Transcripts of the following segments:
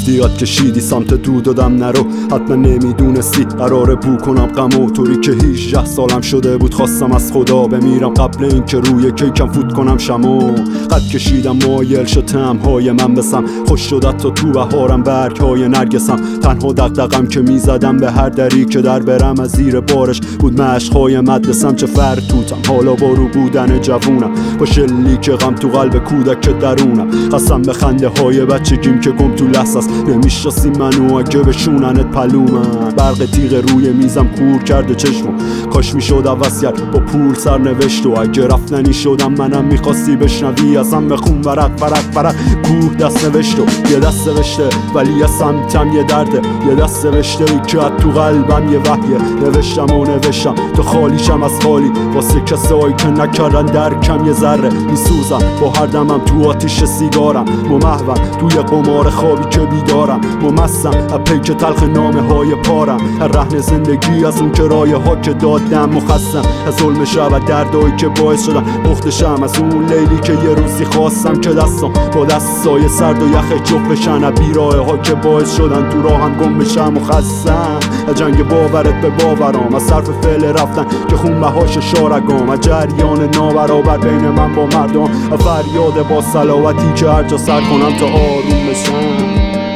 رفیقت کشیدی سمت دو دادم نرو، حتما نمیدونستی قراره بو کنم غمو. طوری که 18 سالم شده بود خواستم از خدا بمیرم قبل این که روی کیکم فوت کنم شمو. قد کشیدم مایل شد طعم‌های من بسم، خوش شد تا تو بهارم برگ‌های نرگسم. تنها دغدغم که میزدم به هر دری که در برم از زیر بارش بود مشق‌های مدرسم. چه فرتوتم حالا با رو بودن جوونم، با شلیک غم تو قلب کودک درونم. قسم به خنده های بچگیم که گم تو لحظه است، نمیشناسی منو اگه بشوننت پلومن. برق تیغ روی میزم کور کرده چشمو، کاش میشد عوض کرد با پول سرنوشت. و اگه رفتنی شدم منم میخواستی بشنوی ازم بخون ورق کوه دست نوشت. و یه دست نوشته ولی از سمتم یه درده، یه دست نوشته ای که تو قلبم یه وحیه. نوشتم تو خالیشم از خالی، واسه کسایی که نکردن درکم یه ذره. میسوزم با هر دمم تو آتیش سیگارم، ممحون توی قمار خوابی که بیدارم. ممستم از پیک تلخ نامه های پارم، هر رهن زندگی از اون کرایه ها که دادم. مخصم از ظلم شب و دردایی که باعث شدن پختشم، از اون لیلی که یه روزی خواستم که دستم با دستای سرد و یخ جفت بشن. بیراه ها که باعث شدن تو راهم گم بشم. مخصم از جنگ باورت به باورام، از صرف فعل رفتن که خون بهاش شارگام. از جریان نابرابر بین من با مردم، از فریاد با صلواتی که هر جا سر کنم تا آروم بشم.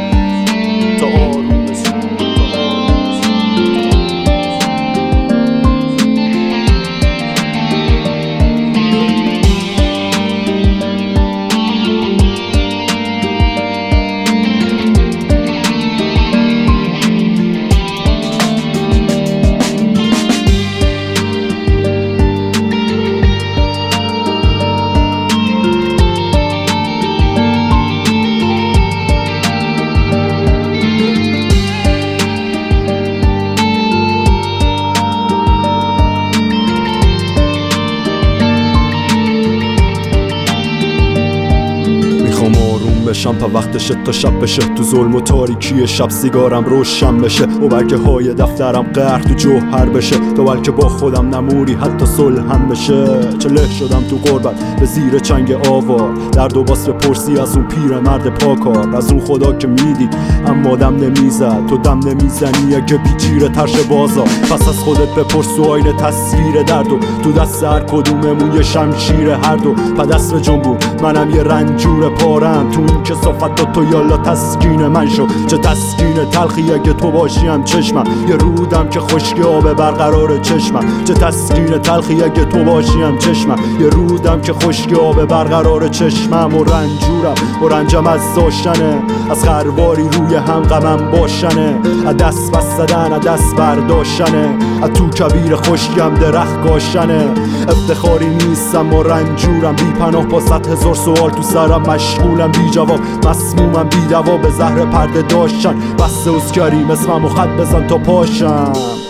بشم تا وقتشه تا شب بشه، تو ظلم و تاریکی شب سیگارم روشن بشه. و برگه های دفترم قهر تو جوهر بشه، تا بلکه با خودم نموری حتی صلحم بشه. چله شدم تو غربت به زیر چنگ آوار، درد و باس بپرسی از اون پیر مرد پاکار. از اون خدا که میدی اما دم نمیزد، تو دم نمیزنی اگه پیچیره ترش بازار. پس از خودت بپرس و آینه تصویر درد، و تو دست هر کدوممون یه شمشیر هر دو. پدست به جنبون منم یه رنجور پارم، تو این که صفت تو یالا تسکین من شو. چه تسکین تلخی اگه تو باشیم چشمم، یه رودم که خشکی آب برقرار چشمم. چه تسکین تلخی اگه تو باشیم چشمم، یه رودم که خشکی آب برقرار چشمم. و رنجورم و رنجم از داشتنه، از خرواری روی هم غمم باشنه. از دست بستدن از دست برداشتنه، از تو کبیر خشکیم درخت کاشنه. افتخاری نیستم و رنجورم بی پناه، با 100,000 سوال تو سرم مشغولم بی جواب. مسمومم بی دوا به زهر پرده داشتن، بس اسکریم اسمم و خط بزن تا پاشم.